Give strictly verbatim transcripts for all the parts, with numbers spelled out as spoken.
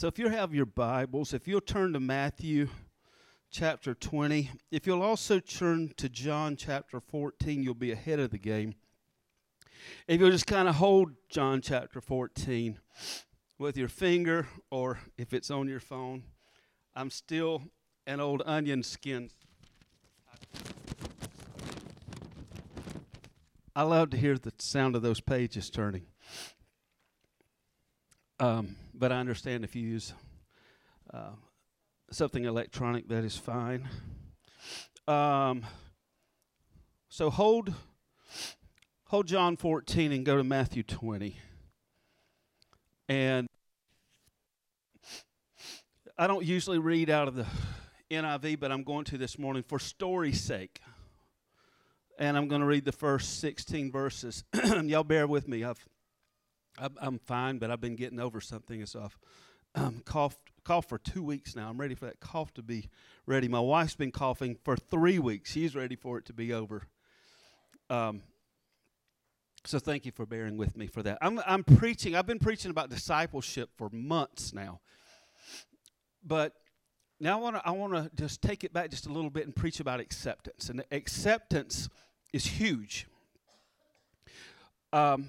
So if you have your Bibles, if you'll turn to Matthew chapter twenty, if you'll also turn to John chapter fourteen, you'll be ahead of the game. If you'll just kind of hold John chapter fourteen with your finger, or if it's on your phone. I'm still an old onion skin. I love to hear the sound of those pages turning. Um, but I understand if you use uh, something electronic, that is fine. Um, so hold, hold John fourteen and go to Matthew twenty. And I don't usually read out of the N I V, but I'm going to this morning for story's sake. And I'm going to read the first sixteen verses. Y'all bear with me. I've I'm fine, but I've been getting over something, and so I've um, coughed, coughed for two weeks now. I'm ready for that cough to be ready. My wife's been coughing for three weeks. She's ready for it to be over. Um, so thank you for bearing with me for that. I'm, I'm preaching. I've been preaching about discipleship for months now, but now I want to I want to just take it back just a little bit and preach about acceptance. And acceptance is huge. Um.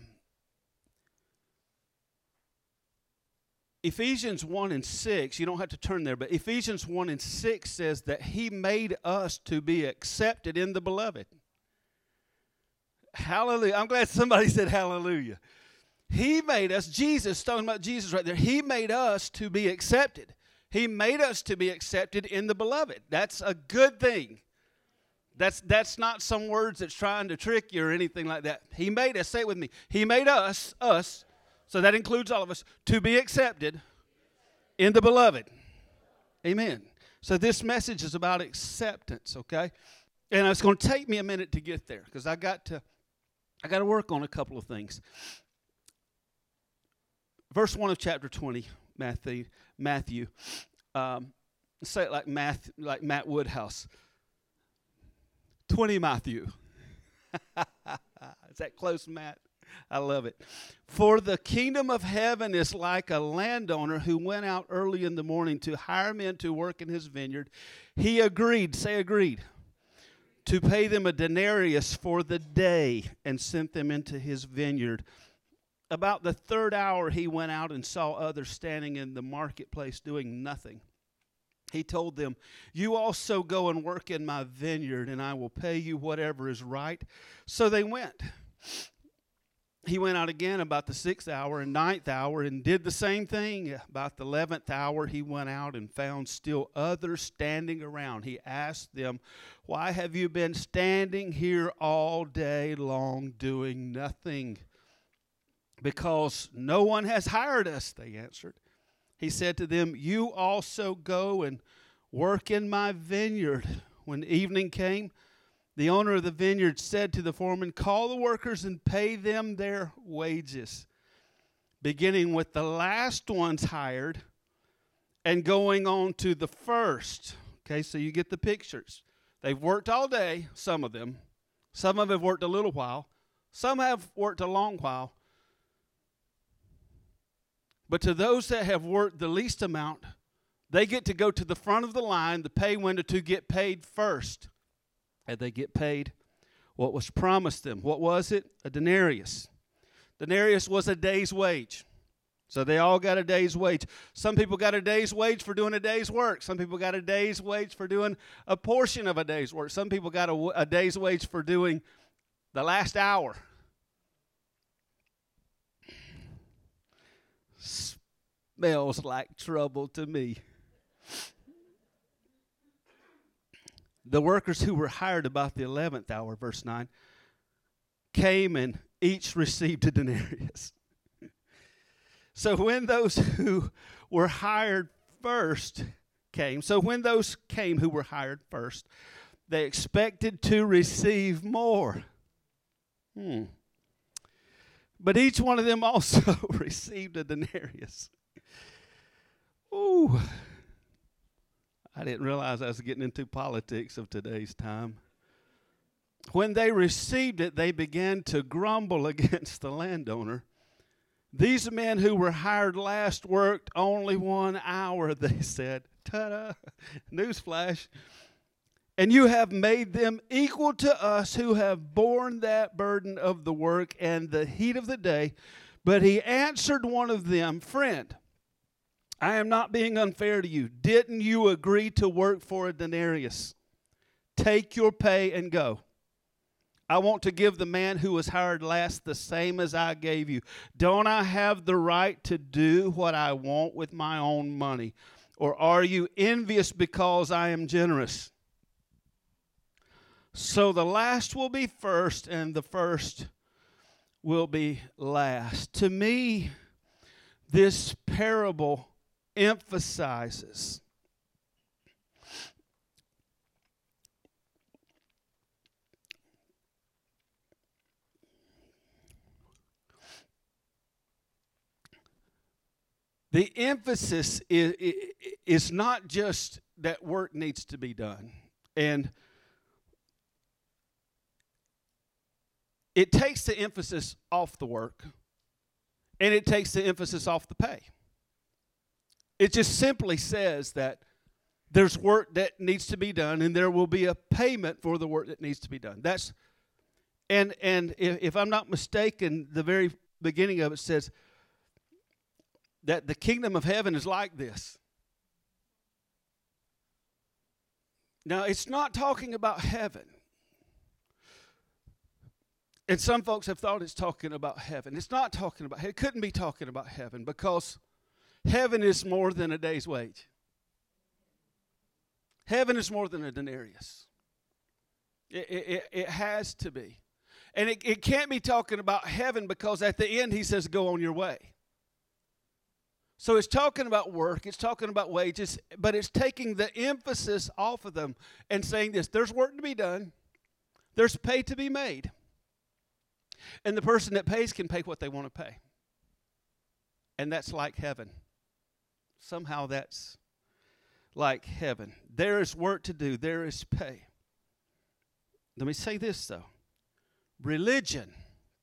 Ephesians one and six, you don't have to turn there, but Ephesians one and six says that he made us to be accepted in the beloved. Hallelujah. I'm glad somebody said hallelujah. He made us, Jesus, talking about Jesus right there, he made us to be accepted. He made us to be accepted in the beloved. That's a good thing. That's, that's not some words that's trying to trick you or anything like that. He made us, say it with me, he made us, us, so that includes all of us, to be accepted in the beloved. Amen. So this message is about acceptance, okay? And it's going to take me a minute to get there because I got to I got to work on a couple of things. Verse one of chapter twenty, Matthew. Matthew. Um, say it like Math, like Matt Woodhouse. twenty Matthew. Is that close, Matt? I love it. For the kingdom of heaven is like a landowner who went out early in the morning to hire men to work in his vineyard. He agreed, say agreed, to pay them a denarius for the day and sent them into his vineyard. About the third hour he went out and saw others standing in the marketplace doing nothing. He told them, you also go and work in my vineyard and I will pay you whatever is right. So they went. He went out again about the sixth hour and ninth hour and did the same thing. About the eleventh hour, he went out and found still others standing around. He asked them, why have you been standing here all day long doing nothing? Because no one has hired us, they answered. He said to them, you also go and work in my vineyard. When evening came, the owner of the vineyard said to the foreman, call the workers and pay them their wages, beginning with the last ones hired and going on to the first. Okay, so you get the pictures. They've worked all day, some of them. Some of them have worked a little while. Some have worked a long while. But to those that have worked the least amount, they get to go to the front of the line, the pay window, to get paid first. And they get paid what was promised them. What was it? A denarius. Denarius was a day's wage. So they all got a day's wage. Some people got a day's wage for doing a day's work. Some people got a day's wage for doing a portion of a day's work. Some people got a, a day's wage for doing the last hour. Smells like trouble to me. The workers who were hired about the eleventh hour, verse nine, came and each received a denarius. So when those who were hired first came, so when those came who were hired first, they expected to receive more. Hmm. But each one of them also received a denarius. Ooh. I didn't realize I was getting into politics of today's time. When they received it, they began to grumble against the landowner These men who were hired last worked only one hour, they said. Ta-da! Newsflash. And you have made them equal to us who have borne that burden of the work and the heat of the day. But he answered one of them, Friend, I am not being unfair to you. Didn't you agree to work for a denarius? Take your pay and go. I want to give the man who was hired last the same as I gave you. Don't I have the right to do what I want with my own money? Or are you envious because I am generous? So the last will be first, and the first will be last. To me, this parable emphasizes the emphasis is, is not just that work needs to be done. And it takes the emphasis off the work, and it takes the emphasis off the pay. It just simply says that there's work that needs to be done, and there will be a payment for the work that needs to be done. That's and and if, if I'm not mistaken, the very beginning of it says that the kingdom of heaven is like this. Now, it's not talking about heaven. And some folks have thought it's talking about heaven. It's not talking about, it couldn't be talking about heaven, because heaven is more than a day's wage. Heaven is more than a denarius. It, it, it has to be. And it, it can't be talking about heaven, because at the end he says, go on your way. So it's talking about work, it's talking about wages, but it's taking the emphasis off of them and saying this: there's work to be done, there's pay to be made. And the person that pays can pay what they want to pay. And that's like heaven. Somehow that's like heaven. There is work to do, there is pay. Let me say this, though. Religion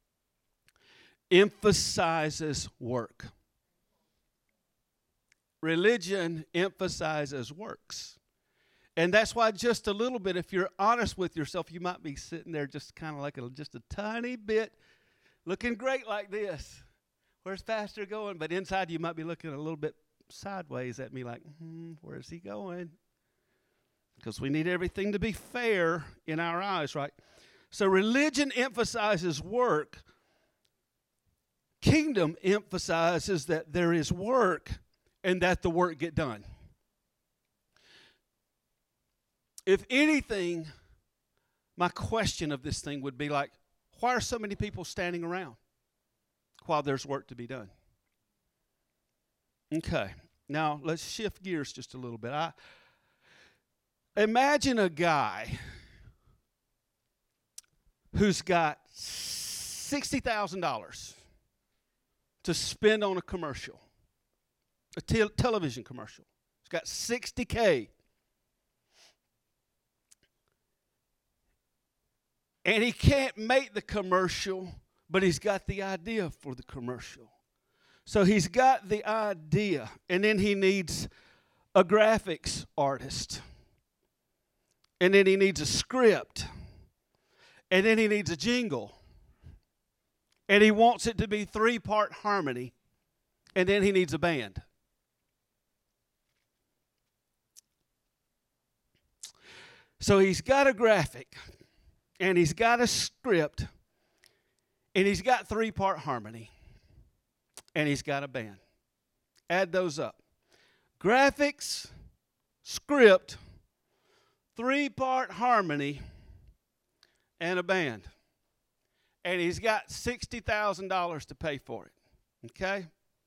emphasizes work. Religion emphasizes works. And that's why just a little bit, if you're honest with yourself, you might be sitting there just kind of like a, just a tiny bit, looking great like this. Where's Pastor going? But inside you might be looking a little bit sideways at me like, hmm, where's he going? Because we need everything to be fair in our eyes, right? So religion emphasizes work. Kingdom emphasizes that there is work and that the work get done. If anything, my question of this thing would be like, why are so many people standing around while there's work to be done? Okay, now let's shift gears just a little bit. I imagine a guy who's got sixty thousand dollars to spend on a commercial, a te- television commercial. He's got sixty K. And he can't make the commercial, but he's got the idea for the commercial. So he's got the idea, and then he needs a graphics artist. And then he needs a script. And then he needs a jingle. And he wants it to be three-part harmony. And then he needs a band. So he's got a graphic. And he's got a script, and he's got three-part harmony, and he's got a band. Add those up. Graphics, script, three-part harmony, and a band. And he's got sixty thousand dollars to pay for it. Okay?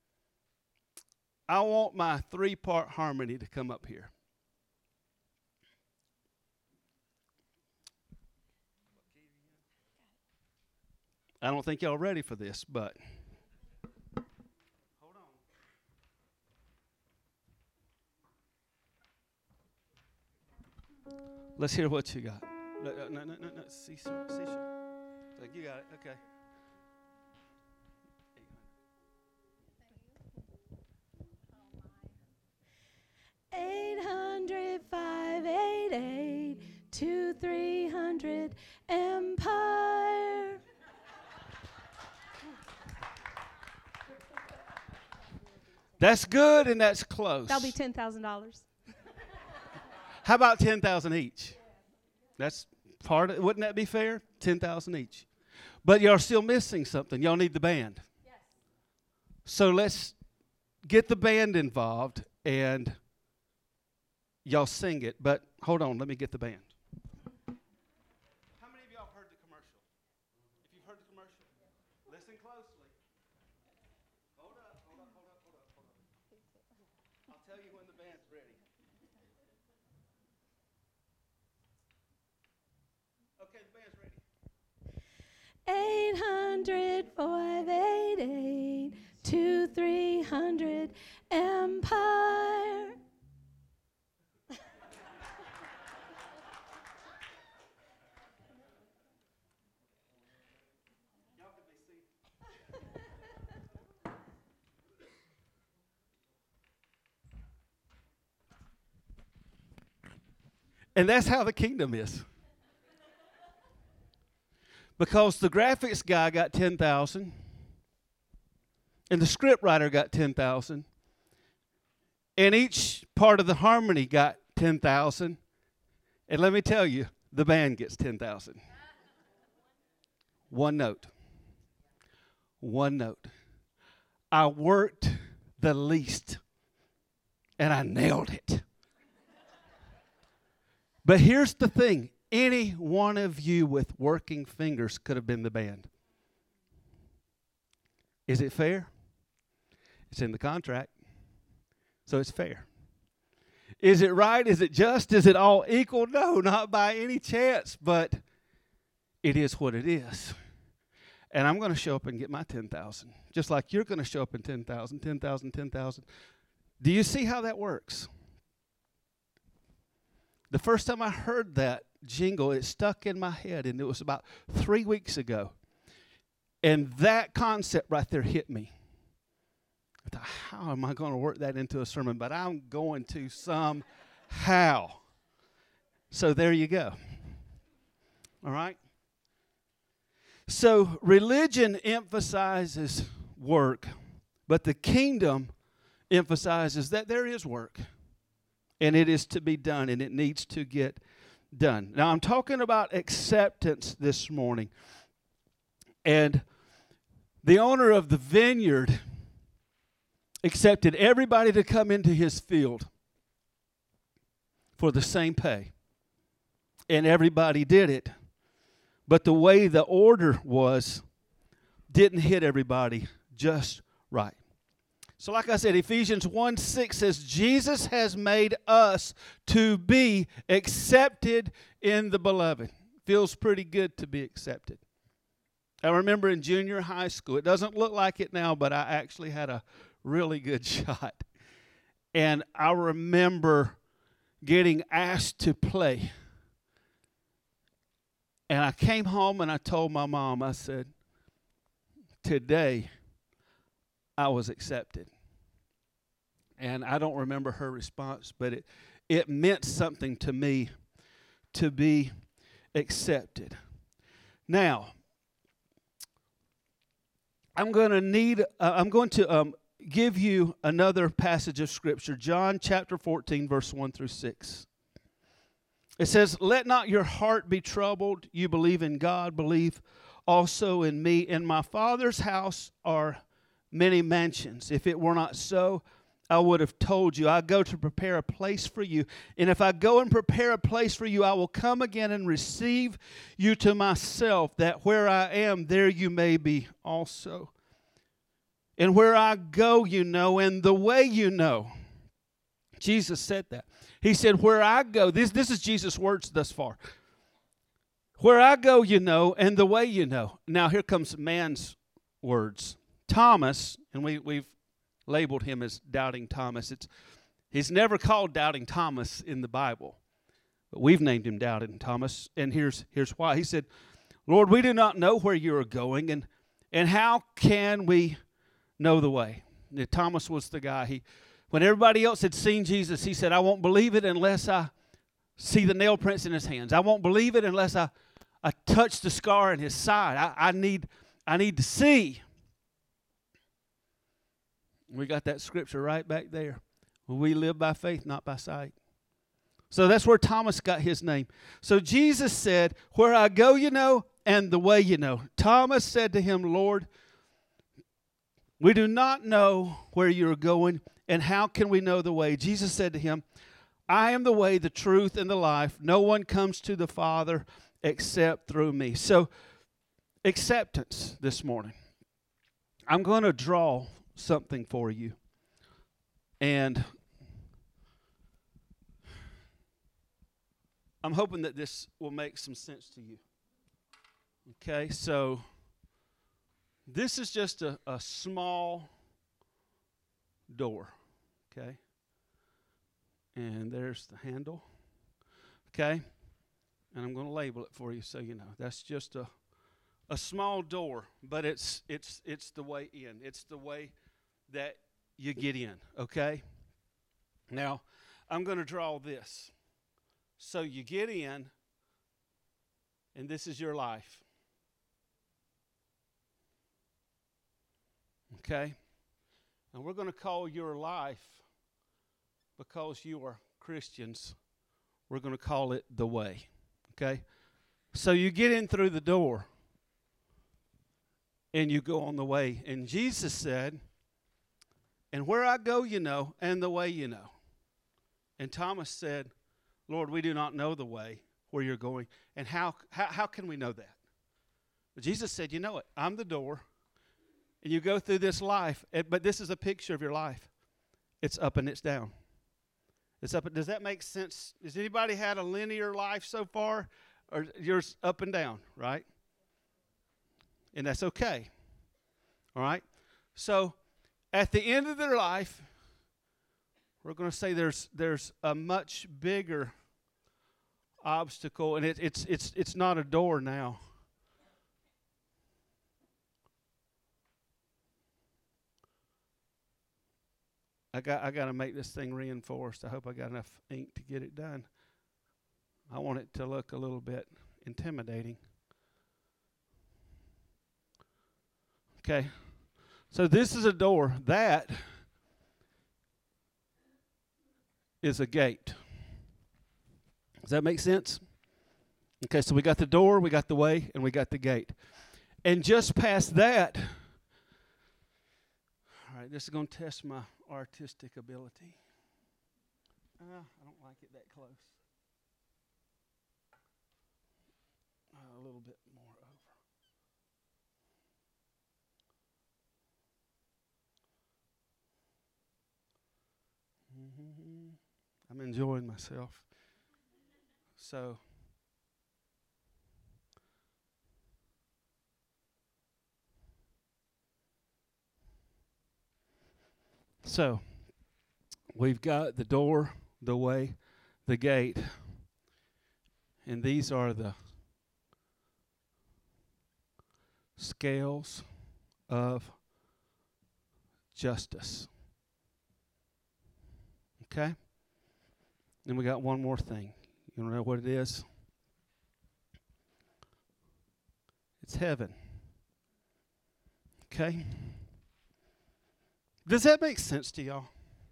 I want my three-part harmony to come up here. I don't think y'all ready for this, but hold on. Let's hear what you got. No, no, no, no, no. C sharp, C sharp. You got it. Okay. hundred Empire. That's good and that's close. That'll be ten thousand dollars. How about ten thousand each? That's part of, wouldn't that be fair? ten thousand each. But y'all still missing something. Y'all need the band. Yes. So let's get the band involved and y'all sing it. But hold on, let me get the band. How many of y'all heard the commercial? If you've heard the commercial, listen closely. Hold up, hold up, hold up, hold up, hold up. I'll tell you when the band's ready. Okay, the band's ready. eight hundred, five eighty-eight, two three hundred Empire. And that's how the kingdom is. Because the graphics guy got ten thousand and the script writer got ten thousand and each part of the harmony got ten thousand. And let me tell you, the band gets ten thousand. One note. One note. I worked the least and I nailed it. But here's the thing. Any one of you with working fingers could have been the band. Is it fair? It's in the contract. So it's fair. Is it right? Is it just? Is it all equal? No, not by any chance. But it is what it is. And I'm going to show up and get my ten thousand. Just like you're going to show up in ten thousand, ten thousand, ten thousand. Do you see how that works? The first time I heard that jingle, it stuck in my head, and it was about three weeks ago. And that concept right there hit me. I thought, how am I going to work that into a sermon? But I'm going to somehow. So there you go. All right? So religion emphasizes work, but the kingdom emphasizes that there is work. And it is to be done, and it needs to get done. Now, I'm talking about acceptance this morning. And the owner of the vineyard accepted everybody to come into his field for the same pay. And everybody did it. But the way the order was didn't hit everybody just right. So like I said, Ephesians one six says, Jesus has made us to be accepted in the beloved. Feels pretty good to be accepted. I remember in junior high school, it doesn't look like it now, but I actually had a really good shot. And I remember getting asked to play. And I came home and I told my mom, I said, today I was accepted. And I don't remember her response, but it, it meant something to me to be accepted. Now, I'm going to need, uh, I'm going to um, give you another passage of Scripture, John chapter fourteen, verse one through six. It says, let not your heart be troubled. You believe in God, believe also in me. In my Father's house are many mansions. If it were not so, I would have told you. I go to prepare a place for you. And if I go and prepare a place for you, I will come again and receive you to myself, that where I am, there you may be also. And where I go, you know, and the way you know. Jesus said that. He said, where I go, this, this is Jesus' words thus far. Where I go, you know, and the way you know. Now, here comes man's words. Thomas, and we, we've labeled him as Doubting Thomas. It's, he's never called Doubting Thomas in the Bible, but we've named him Doubting Thomas, and here's, here's why. He said, Lord, we do not know where you are going, and, and how can we know the way? And Thomas was the guy. He, when everybody else had seen Jesus, he said, I won't believe it unless I see the nail prints in his hands. I won't believe it unless I I touched the scar in his side. I, I need I need to see. We got that scripture right back there. We live by faith, not by sight. So that's where Thomas got his name. So Jesus said, where I go you know, and the way you know. Thomas said to him, Lord, we do not know where you're going, and how can we know the way? Jesus said to him, I am the way, the truth, and the life. No one comes to the Father except through me. So, acceptance this morning. I'm going to draw something for you. And I'm hoping that this will make some sense to you. Okay, so this is just a, a small door. Okay. And there's the handle. Okay. And I'm going to label it for you so you know. That's just a a small door, but it's it's it's the way in. It's the way that you get in, okay? Now, I'm going to draw this. So you get in, and this is your life. Okay? And we're going to call your life, because you are Christians, we're going to call it the way. Okay? So you get in through the door, and you go on the way. And Jesus said, and where I go you know, and the way you know. And Thomas said, Lord, we do not know the way where you're going. And how, how, how can we know that? But Jesus said, you know it. I'm the door. And you go through this life. But this is a picture of your life. It's up and it's down. It's up. Does that make sense? Has anybody had a linear life so far? Or yours up and down, right? And that's okay. All right? So, at the end of their life, we're going to say there's there's a much bigger obstacle, and it, it's it's it's not a door now. I got I got to make this thing reinforced. I hope I got enough ink to get it done. I want it to look a little bit intimidating. Okay, so this is a door. That is a gate. Does that make sense? Okay, so we got the door, we got the way, and we got the gate. And just past that, all right, this is going to test my artistic ability. Uh, I don't like it that close. Uh, a little bit more over. Mm-hmm. I'm enjoying myself. So, so we've got the door, the way, the gate, and these are the scales of justice. Okay? Then we got one more thing. You want to know what it is? It's heaven. Okay? Does that make sense to y'all?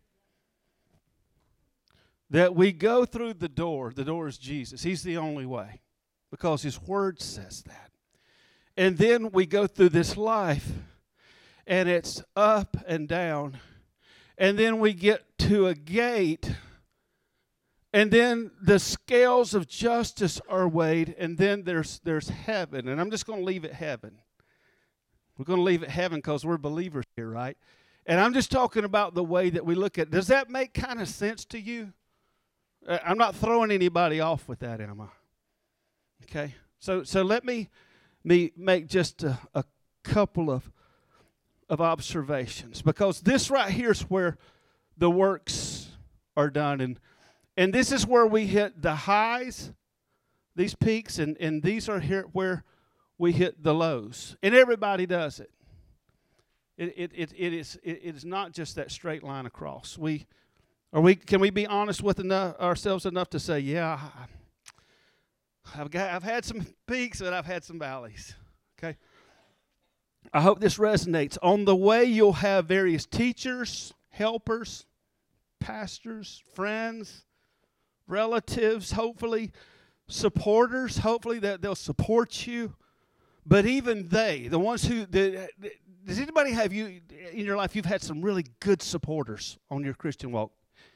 That we go through the door. The door is Jesus. He's the only way, because His Word says that. And then we go through this life, and it's up and down. And then we get to a gate, and then the scales of justice are weighed, and then there's there's heaven. And I'm just going to leave it heaven. We're going to leave it heaven because we're believers here, right? And I'm just talking about the way that we look at it. Does that make kind of sense to you? Uh, I'm not throwing anybody off with that, am I? Okay. So so let me me make just a, a couple of of observations, because this right here is where the works are done, and and this is where we hit the highs, these peaks, and, and these are here where we hit the lows, and everybody does it. It it it, it is it, it is not just that straight line across. We are we can we be honest with enough, ourselves enough to say, yeah, I've got, I've had some peaks and I've had some valleys. Okay. I hope this resonates. On the way, you'll have various teachers, helpers, pastors, friends, relatives, hopefully supporters, hopefully that they'll support you. But even they, the ones who, the, does anybody have you, in your life, you've had some really good supporters on your Christian walk?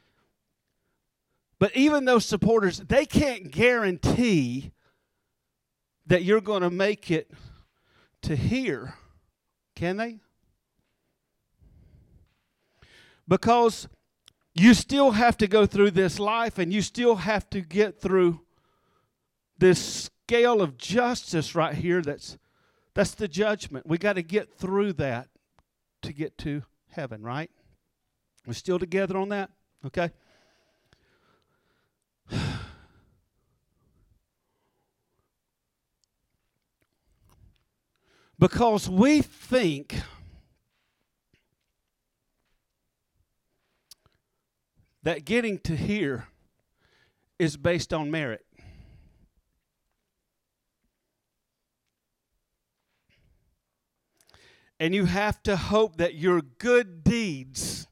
But even those supporters, they can't guarantee that you're going to make it to here, can they? Because you still have to go through this life, and you still have to get through this scale of justice right here. That's that's the judgment. We got to get through that to get to heaven, right? We're still together on that? Okay. Because we think that getting to here is based on merit. And you have to hope that your good deeds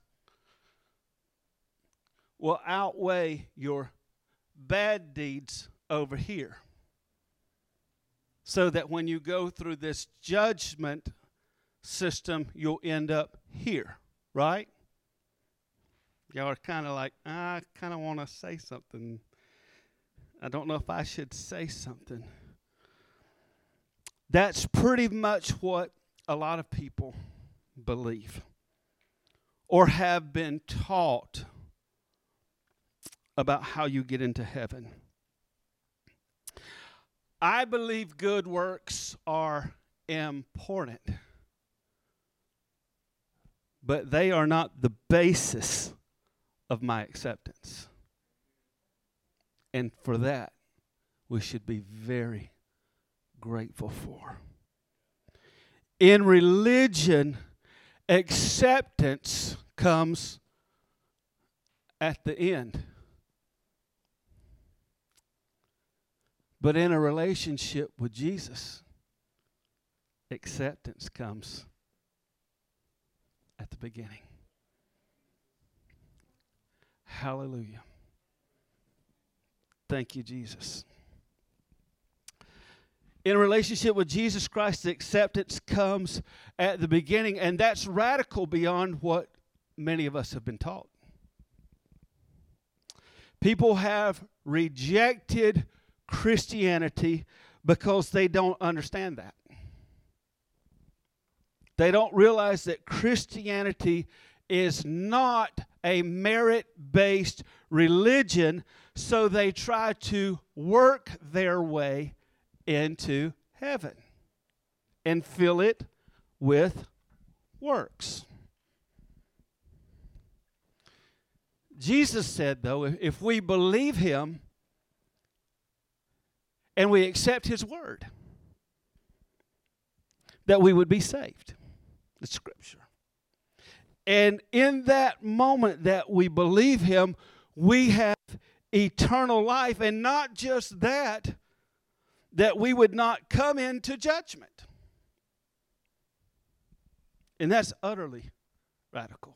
will outweigh your bad deeds over here. So that when you go through this judgment system, you'll end up here, right? Y'all are kind of like, I kind of want to say something. I don't know if I should say something. That's pretty much what a lot of people believe or have been taught about how you get into heaven. I believe good works are important, but they are not the basis of my acceptance. And for that, we should be very grateful for. In religion, acceptance comes at the end. But in a relationship with Jesus, acceptance comes at the beginning. Hallelujah. Thank you, Jesus. In a relationship with Jesus Christ, the acceptance comes at the beginning, and that's radical beyond what many of us have been taught. People have rejected Christianity because they don't understand that. They don't realize that Christianity is not a merit-based religion, so they try to work their way into heaven and fill it with works. Jesus said, though, if we believe him and we accept his word, that we would be saved. The scripture. And in that moment that we believe him, we have eternal life. And not just that, that we would not come into judgment. And that's utterly radical.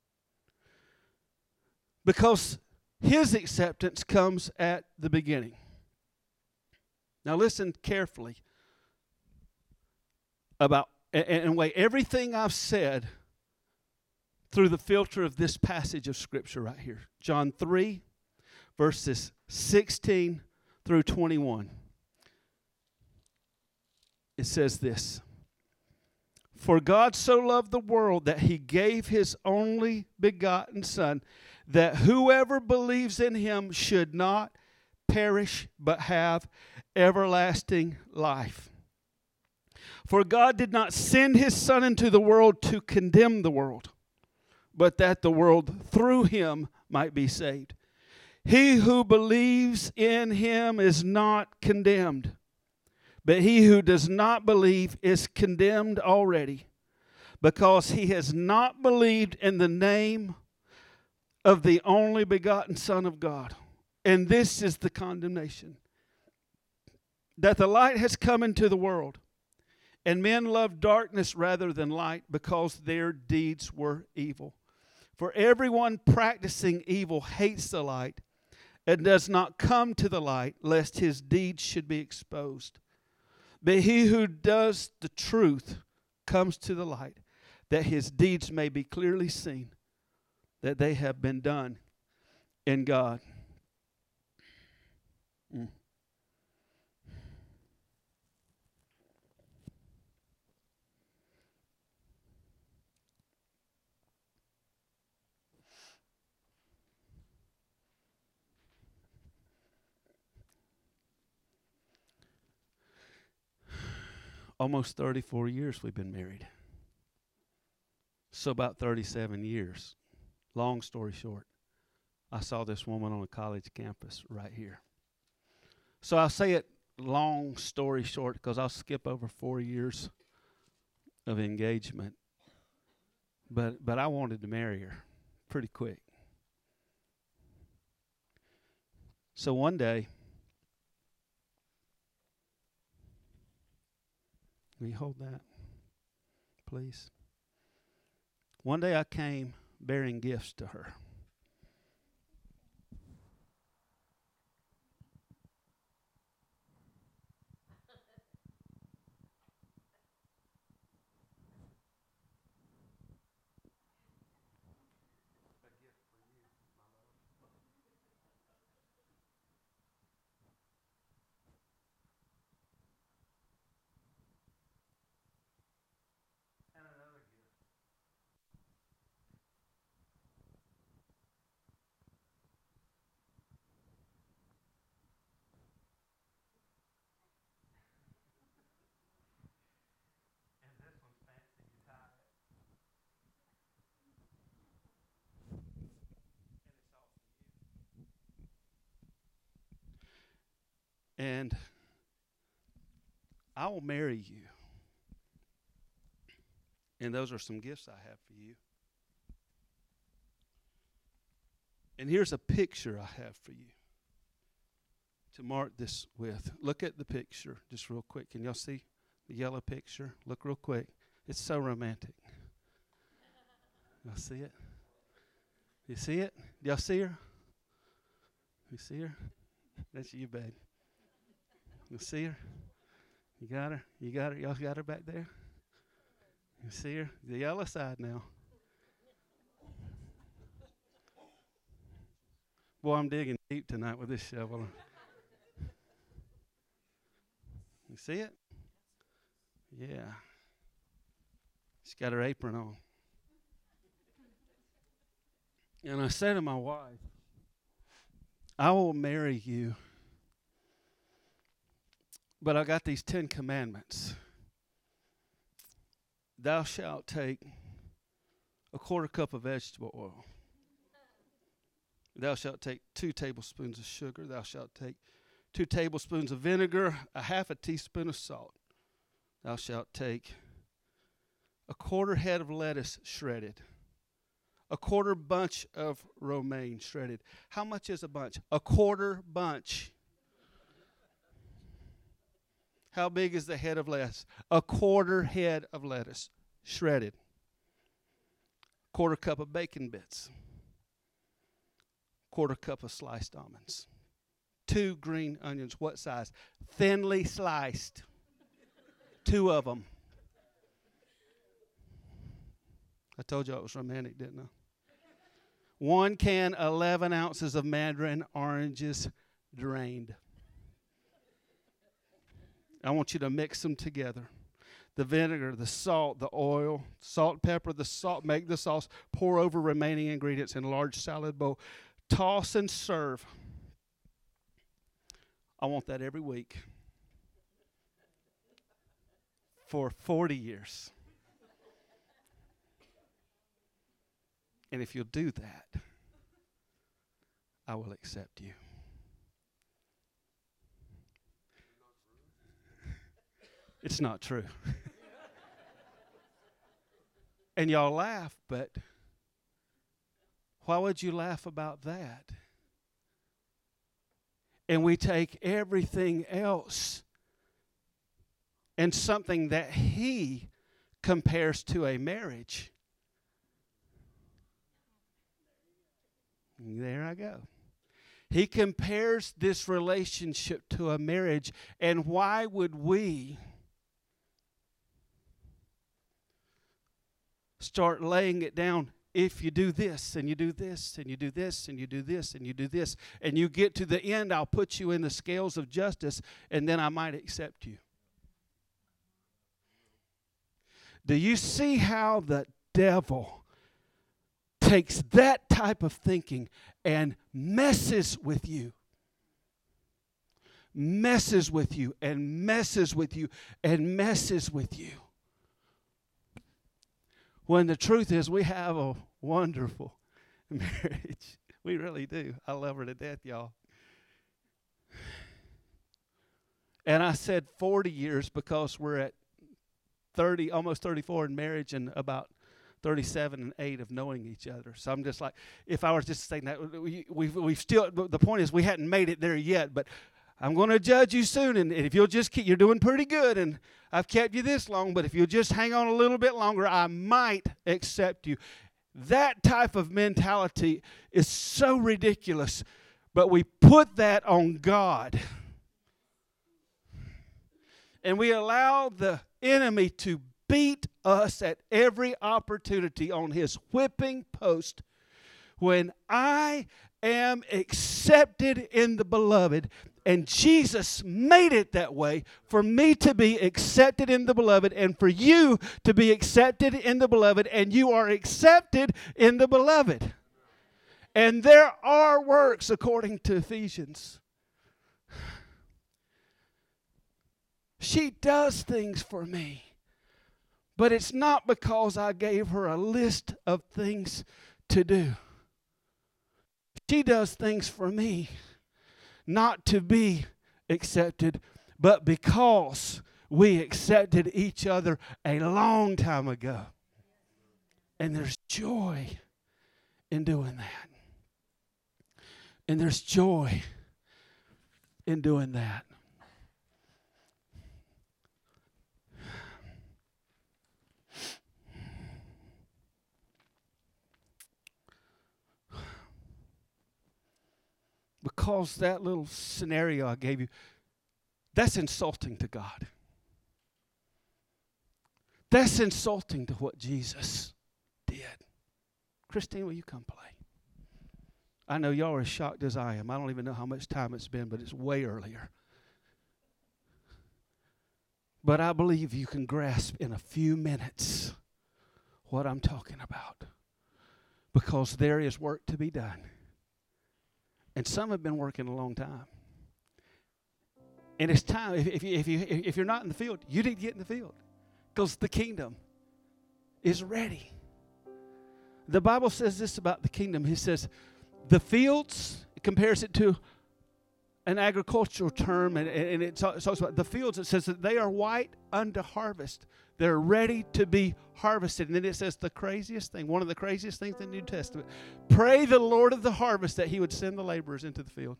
Because his acceptance comes at the beginning. Now listen carefully about, and, and wait, everything I've said through the filter of this passage of Scripture right here. John three, verses sixteen through twenty-one. It says this: For God so loved the world that he gave his only begotten Son, that whoever believes in him should not perish but have everlasting life. For God did not send his Son into the world to condemn the world, but that the world through him might be saved. He who believes in him is not condemned, but he who does not believe is condemned already, because he has not believed in the name of the only begotten Son of God. And this is the condemnation, that the light has come into the world, and men love darkness rather than light because their deeds were evil. For everyone practicing evil hates the light and does not come to the light, lest his deeds should be exposed. But he who does the truth comes to the light, that his deeds may be clearly seen, that they have been done in God. Mm. Almost thirty-four years we've been married. So about thirty-seven years. Long story short, I saw this woman on a college campus right here. So I'll say it long story short because I'll skip over four years of engagement. But but I wanted to marry her pretty quick. So one day, will you hold that, please? One day I came bearing gifts to her. And I will marry you. And those are some gifts I have for you. And here's a picture I have for you to mark this with. Look at the picture just real quick. Can y'all see the yellow picture? Look real quick. It's so romantic. Y'all see it? You see it? Y'all see her? You see her? That's you, babe. You see her? You got her? You got her? Y'all got her back there? You see her? The yellow side now. Boy, I'm digging deep tonight with this shovel. You see it? Yeah. She's got her apron on. And I said to my wife, I will marry you, but I got these Ten Commandments. Thou shalt take a quarter cup of vegetable oil. Thou shalt take two tablespoons of sugar. Thou shalt take two tablespoons of vinegar, a half a teaspoon of salt. Thou shalt take a quarter head of lettuce shredded, a quarter bunch of romaine shredded. How much is a bunch? A quarter bunch. How big is the head of lettuce? A quarter head of lettuce shredded. Quarter cup of bacon bits. Quarter cup of sliced almonds. Two green onions. What size? Thinly sliced. Two of them. I told you it was romantic, didn't I? One can, eleven ounces of mandarin oranges drained. I want you to mix them together. The vinegar, the salt, the oil, salt, pepper, the salt, make the sauce, pour over remaining ingredients in a large salad bowl. Toss and serve. I want that every week for forty years. And if you'll do that, I will accept you. It's not true. And y'all laugh, but why would you laugh about that? And we take everything else and something that he compares to a marriage. There I go. He compares this relationship to a marriage. And why would we start laying it down? If you do this, and you do this, and you do this, and you do this, and you do this, and you get to the end, I'll put you in the scales of justice, and then I might accept you. Do you see how the devil takes that type of thinking and messes with you? Messes with you, and messes with you, and messes with you. When the truth is, we have a wonderful marriage. We really do. I love her to death, y'all. And I said forty years because we're at thirty, almost thirty-four in marriage, and about thirty-seven and eight of knowing each other. So I'm just like, if I was just saying that, we, we've, we've still, the point is we hadn't made it there yet, but I'm going to judge you soon, and if you'll just keep, you're doing pretty good, and I've kept you this long, but if you'll just hang on a little bit longer, I might accept you. That type of mentality is so ridiculous, but we put that on God. And we allow the enemy to beat us at every opportunity on his whipping post. When I am accepted in the beloved, and Jesus made it that way for me to be accepted in the beloved, and for you to be accepted in the beloved, and you are accepted in the beloved. And there are works according to Ephesians. She does things for me, but it's not because I gave her a list of things to do. She does things for me, not to be accepted, but because we accepted each other a long time ago. And there's joy in doing that. And there's joy in doing that. Because that little scenario I gave you, that's insulting to God. That's insulting to what Jesus did. Christine, will you come play? I know y'all are as shocked as I am. I don't even know how much time it's been, but it's way earlier. But I believe you can grasp in a few minutes what I'm talking about. Because there is work to be done. And some have been working a long time. And it's time, if, if, you, if, you, if you're not in the field, you need to get in the field. Because the kingdom is ready. The Bible says this about the kingdom. It says, the fields, it compares it to an agricultural term, and, and it talks about the fields. It says that they are white unto harvest. They're ready to be harvested. And then it says the craziest thing, one of the craziest things in the New Testament. Pray the Lord of the harvest that he would send the laborers into the field.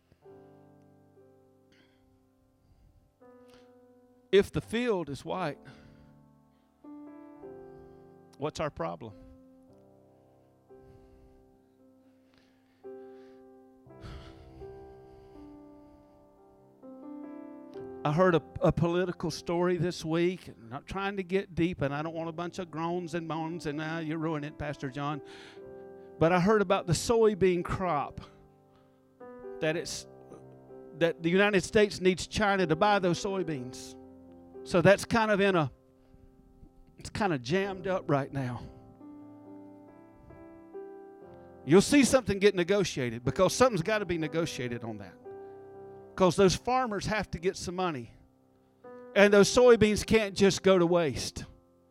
If the field is white, what's our problem? I heard a, a political story this week. I'm not trying to get deep, and I don't want a bunch of groans and moans, and uh, you ruin it, Pastor John. But I heard about the soybean crop, that it's that the United States needs China to buy those soybeans. So that's kind of in a, it's kind of jammed up right now. You'll see something get negotiated because something's got to be negotiated on that. Because those farmers have to get some money. And those soybeans can't just go to waste.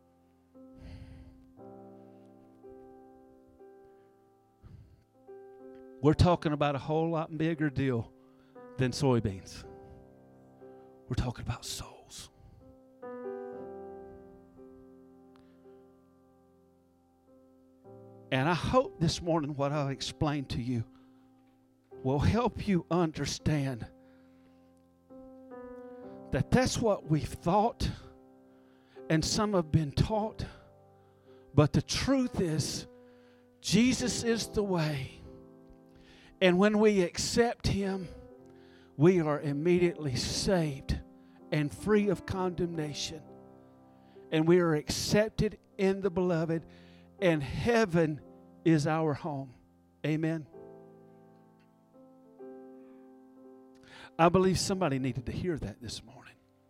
We're talking about a whole lot bigger deal than soybeans. We're talking about souls. And I hope this morning what I've explained to you will help you understand that that's what we've thought, and some have been taught. But the truth is, Jesus is the way. And when we accept Him, we are immediately saved and free of condemnation. And we are accepted in the Beloved, and heaven is our home. Amen. I believe somebody needed to hear that this morning.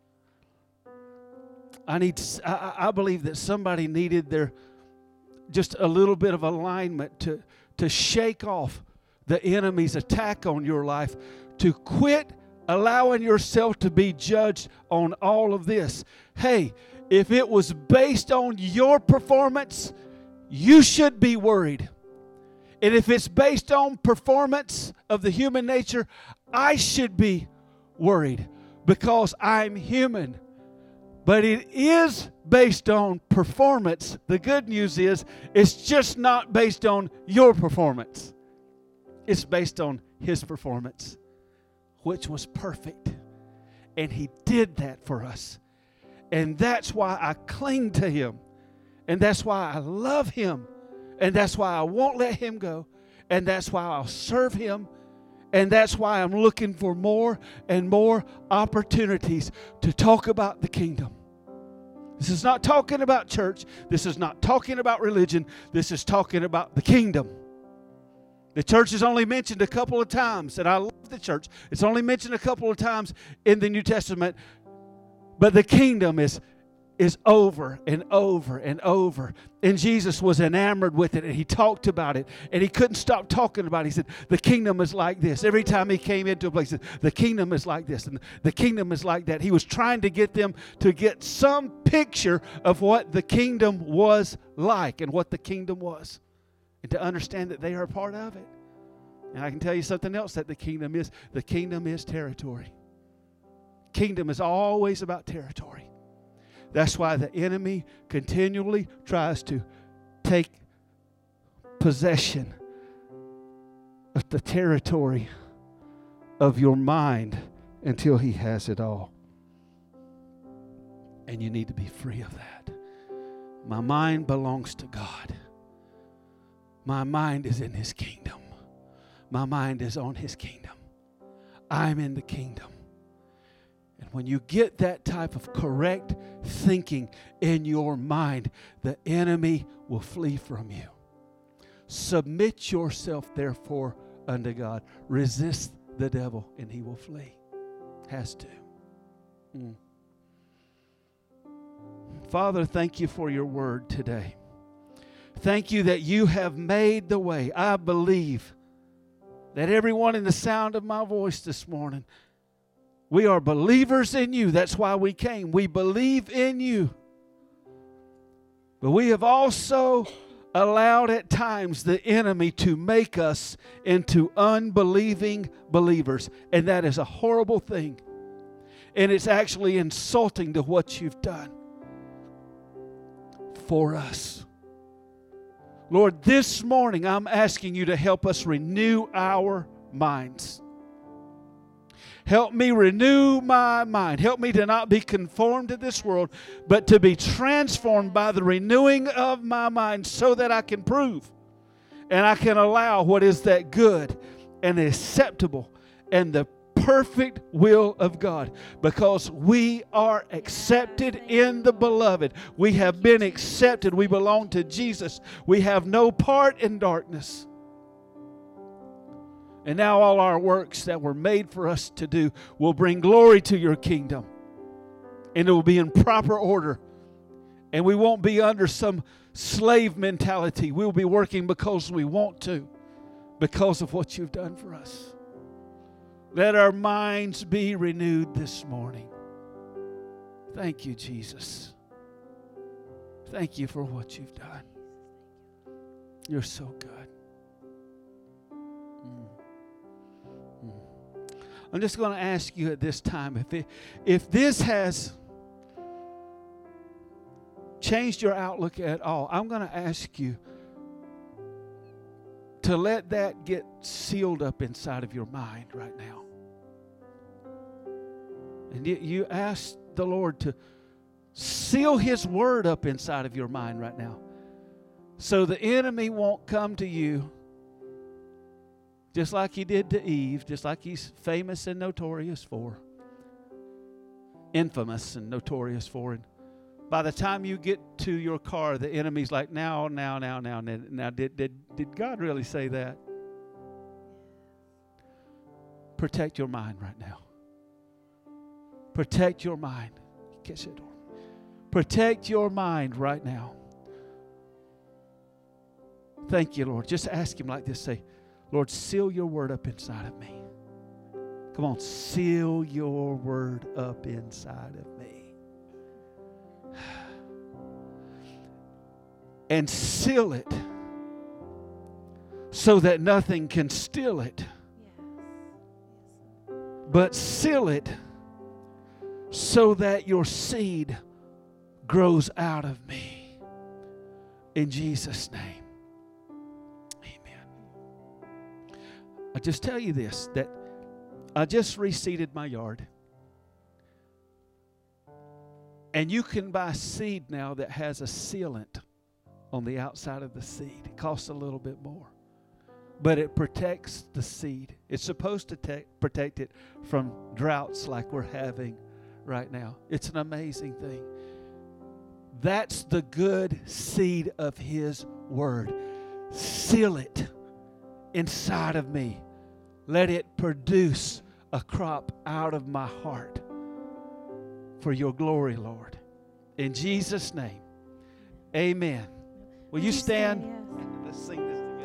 I need. I, I believe that somebody needed their just a little bit of alignment to, to shake off the enemy's attack on your life, to quit allowing yourself to be judged on all of this. Hey, if it was based on your performance, you should be worried. And if it's based on performance of the human nature, I should be worried because I'm human. But it is based on performance. The good news is it's just not based on your performance. It's based on His performance, which was perfect. And He did that for us. And that's why I cling to Him. And that's why I love Him. And that's why I won't let Him go. And that's why I'll serve Him. And that's why I'm looking for more and more opportunities to talk about the kingdom. This is not talking about church. This is not talking about religion. This is talking about the kingdom. The church is only mentioned a couple of times, and I love the church. It's only mentioned a couple of times in the New Testament, but the kingdom is is over and over and over. And Jesus was enamored with it, and He talked about it, and He couldn't stop talking about it. He said, the kingdom is like this. Every time He came into a place, He said, the kingdom is like this, and the kingdom is like that. He was trying to get them to get some picture of what the kingdom was like and what the kingdom was, and to understand that they are a part of it. And I can tell you something else that the kingdom is. The kingdom is territory. Kingdom is always about territory. That's why the enemy continually tries to take possession of the territory of your mind until he has it all. And you need to be free of that. My mind belongs to God. My mind is in His kingdom. My mind is on His kingdom. I'm in the kingdom. And when you get that type of correct thinking in your mind, the enemy will flee from you. Submit yourself, therefore, unto God. Resist the devil, and he will flee. Has to. Mm. Father, thank You for Your word today. Thank You that You have made the way. I believe that everyone in the sound of my voice this morning, we are believers in You. That's why we came. We believe in You. But we have also allowed at times the enemy to make us into unbelieving believers. And that is a horrible thing. And it's actually insulting to what You've done for us. Lord, this morning I'm asking You to help us renew our minds. Help me renew my mind. Help me to not be conformed to this world, but to be transformed by the renewing of my mind so that I can prove and I can allow what is that good and acceptable and the perfect will of God, because we are accepted in the Beloved. We have been accepted. We belong to Jesus. We have no part in darkness. And now all our works that were made for us to do will bring glory to Your kingdom. And it will be in proper order. And we won't be under some slave mentality. We'll be working because we want to, because of what You've done for us. Let our minds be renewed this morning. Thank You, Jesus. Thank You for what You've done. You're so good. Mm. Mm. I'm just going to ask you at this time, if it, if this has changed your outlook at all, I'm going to ask you to let that get sealed up inside of your mind right now. And you, you ask the Lord to seal His word up inside of your mind right now, so the enemy won't come to you just like he did to Eve, just like he's famous and notorious for. Infamous and notorious for. And by the time you get to your car, the enemy's like, now, now, now, now, now, now did, did, did God really say that? Protect your mind right now. Protect your mind. Protect your mind right now. Thank you, Lord. Just ask Him like this. Say, Lord, seal your word up inside of me. Come on, seal your word up inside of me. And seal it so that nothing can steal it. But seal it so that your seed grows out of me. In Jesus' name. Amen. I just tell you this, that I just reseeded my yard. And you can buy seed now that has a sealant on the outside of the seed. It costs a little bit more. But it protects the seed. It's supposed to te- protect it from droughts like we're having right now. It's an amazing thing. That's the good seed of His word. Seal it inside of me. Let it produce a crop out of my heart for your glory, Lord. In Jesus' name, amen. Will you stand? Yes. Let's sing this.